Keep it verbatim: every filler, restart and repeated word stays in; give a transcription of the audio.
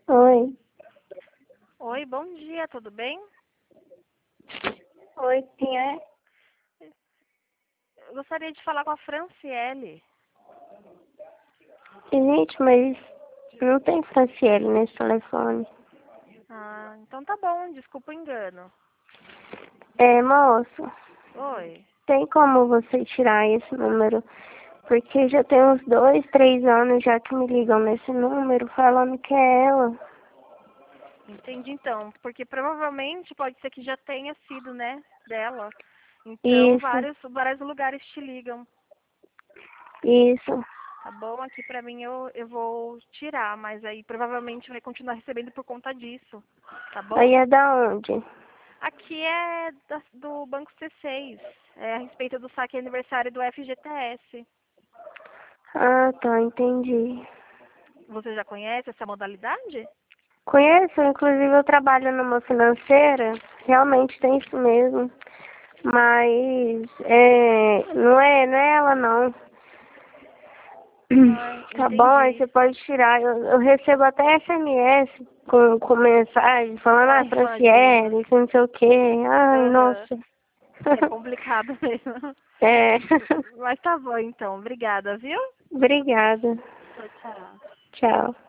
Oi. Oi, bom dia, tudo bem? Oi, quem é? Eu gostaria de falar com a Franciele. Gente, mas não tem Franciele nesse telefone. Ah, então tá bom, desculpa o engano. É, moço, Oi. tem como você tirar esse número? Porque já tem uns dois, três anos já que me ligam nesse número falando que é ela. Entendi então, porque provavelmente pode ser que já tenha sido, né, dela. Então Isso, vários, vários lugares te ligam, isso. tá bom? Aqui pra mim eu, eu vou tirar, mas aí provavelmente vai continuar recebendo por conta disso, tá bom? Aí é da onde? Aqui é da- do Banco C seis, é a respeito do saque aniversário do F G T S. Ah, tá, entendi. Você já conhece essa modalidade? Conheço, inclusive eu trabalho numa financeira, realmente tem isso mesmo. Mas é, não é, não é ela não. Ai, Tá bom, aí entendi. você pode tirar. Eu, eu recebo até S M S com, com mensagem falando, ah, Ai, imagino. Franciele, que não sei o quê. Ai, Aham. nossa. É complicado mesmo. É. Mas tá bom então. Obrigada, viu? Obrigada. Tchau, tchau. Tchau.